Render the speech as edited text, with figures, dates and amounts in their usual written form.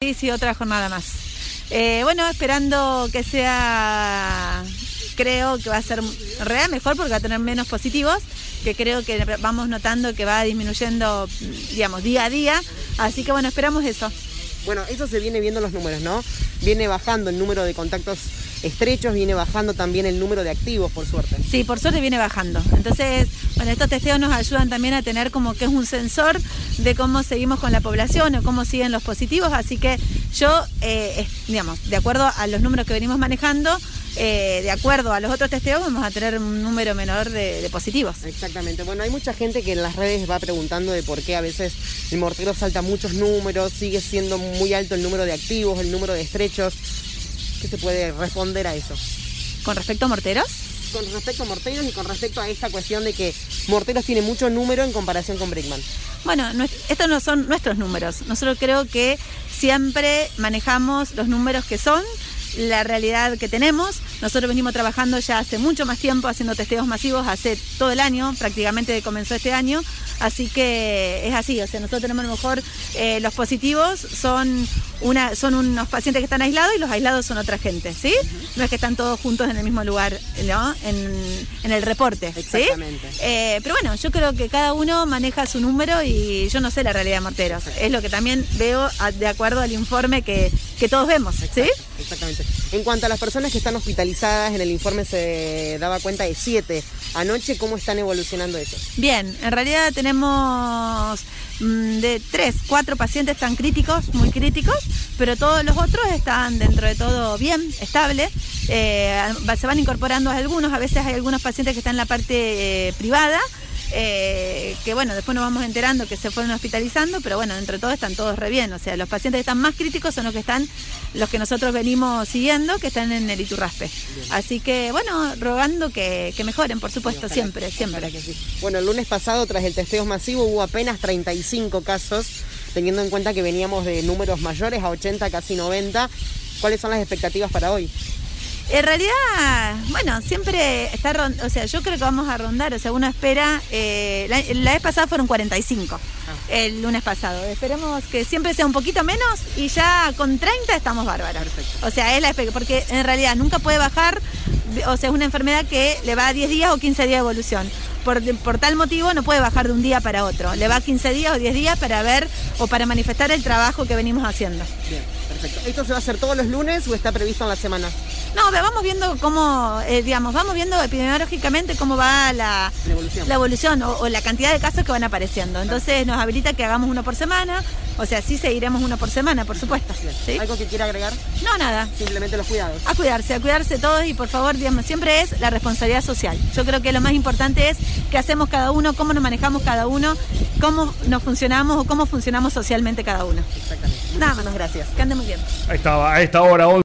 Sí, otra jornada más. Bueno, esperando que sea, creo que va a ser mejor porque va a tener menos positivos, que creo que vamos notando que va disminuyendo, digamos, día a día. Así que bueno, esperamos eso. Bueno, eso se viene viendo los números, ¿no? Viene bajando el número de contactos estrechos, viene bajando también el número de activos, por suerte. Sí, por suerte viene bajando. Entonces, bueno, estos testeos nos ayudan también a tener como que es un sensor de cómo seguimos con la población o cómo siguen los positivos. Así que yo, digamos, de acuerdo a los números que venimos manejando, de acuerdo a los otros testeos, vamos a tener un número menor de positivos. Exactamente. Bueno, hay mucha gente que en las redes va preguntando de por qué a veces el mortero salta muchos números, sigue siendo muy alto el número de activos, el número de estrechos. ¿Qué se puede responder a eso? ¿Con respecto a morteros? Con respecto a morteros y con respecto a esta cuestión de que morteros tiene mucho número en comparación con Brickman. Bueno, estos no son nuestros números. Nosotros creo que siempre manejamos los números que son la realidad que tenemos. Nosotros venimos trabajando ya hace mucho más tiempo haciendo testeos masivos, hace todo el año, prácticamente comenzó este año, así que es así, o sea, nosotros tenemos a lo mejor los positivos son unos pacientes que están aislados y los aislados son otra gente, ¿sí? No es que están todos juntos en el mismo lugar, ¿no? En el reporte, ¿sí? Exactamente. Pero bueno, yo creo que cada uno maneja su número y yo no sé la realidad de morteros, es lo que también veo de acuerdo al informe que todos vemos, ¿sí? Exactamente. En cuanto a las personas que están hospitalizadas, en el informe se daba cuenta de 7. Anoche, ¿cómo están evolucionando eso? Bien, en realidad tenemos de 3, 4 pacientes tan críticos, muy críticos, pero todos los otros están dentro de todo bien, estable. Se van incorporando algunos, a veces hay algunos pacientes que están en la parte privada, que bueno, después nos vamos enterando que se fueron hospitalizando, pero bueno, dentro de todo están todos re bien, o sea, los pacientes que están más críticos son los que nosotros venimos siguiendo, que están en el Iturraspe. Bien. Así que bueno, rogando que mejoren, por supuesto, bien, siempre. Que sí. Bueno, el lunes pasado, tras el testeo masivo, hubo apenas 35 casos, teniendo en cuenta que veníamos de números mayores a 80, casi 90. ¿Cuáles son las expectativas para hoy? En realidad, bueno, siempre está, o sea, yo creo que vamos a rondar, o sea, uno espera, la vez pasada fueron 45, el lunes pasado, esperemos que siempre sea un poquito menos y ya con 30 estamos bárbaros. Perfecto. O sea, es la expectativa, porque en realidad nunca puede bajar, o sea, es una enfermedad que le va a 10 días o 15 días de evolución. Por tal motivo no puede bajar de un día para otro, le va 15 días o 10 días para ver o para manifestar el trabajo que venimos haciendo. Bien, perfecto. ¿Esto se va a hacer todos los lunes o está previsto en la semana? No, vamos viendo cómo, vamos viendo epidemiológicamente cómo va la evolución o la cantidad de casos que van apareciendo. Entonces nos habilita que hagamos uno por semana, o sea, sí seguiremos uno por semana, por supuesto. ¿Sí? ¿Algo que quiera agregar? No, nada. Simplemente los cuidados. A cuidarse todos y por favor, digamos, siempre es la responsabilidad social. Yo creo que lo más importante es qué hacemos cada uno, cómo nos manejamos cada uno, cómo nos funcionamos o cómo funcionamos socialmente cada uno. Exactamente. Nada más. Muchísimas gracias. Que ande muy bien. Ahí estaba, a esta hora.